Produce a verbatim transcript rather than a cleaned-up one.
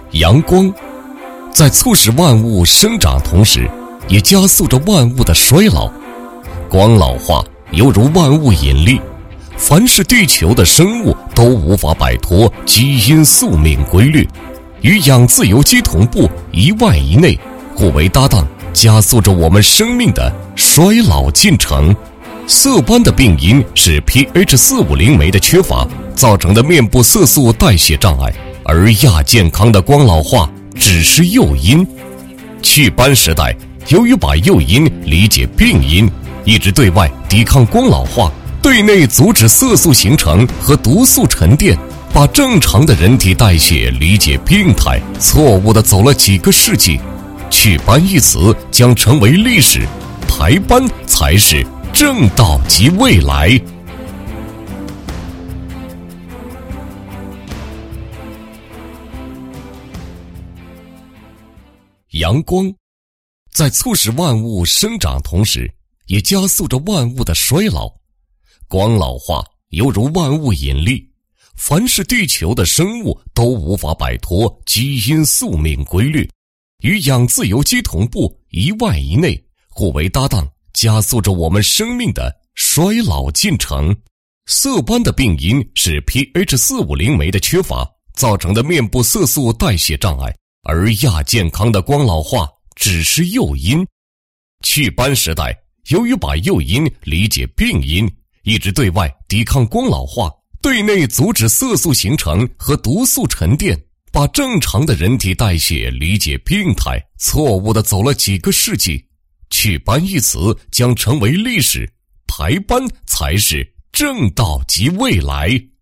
阳光在促使万物生长同时，也加速着万物的衰老。光老化犹如万物引力，凡是地球的生物都无法摆脱基因宿命规律，与氧自由基同步一万以内，互为搭档，加速着我们生命的衰老进程。色斑的病因是 P H 四五零 酶的缺乏造成的面部色素代谢障碍，而亚健康的光老化只是诱因。祛斑时代由于把诱因理解病因，一直对外抵抗光老化，对内阻止色素形成和毒素沉淀，把正常的人体代谢理解病态，错误地走了几个世纪。祛斑一词将成为历史，排斑才是正道及未来。阳光在促使万物生长同时，也加速着万物的衰老。光老化犹如万物引力，凡是地球的生物都无法摆脱基因宿命规律，与氧自由基同步一万以内，互为搭档，加速着我们生命的衰老进程。色斑的病因是 P H 四五零 酶的缺乏造成的面部色素代谢障碍，而亚健康的光老化只是诱因。祛斑时代由于把诱因理解病因，一直对外抵抗光老化，对内阻止色素形成和毒素沉淀，把正常的人体代谢理解病态，错误地走了几个世纪。祛斑一词将成为历史，排斑才是正道及未来。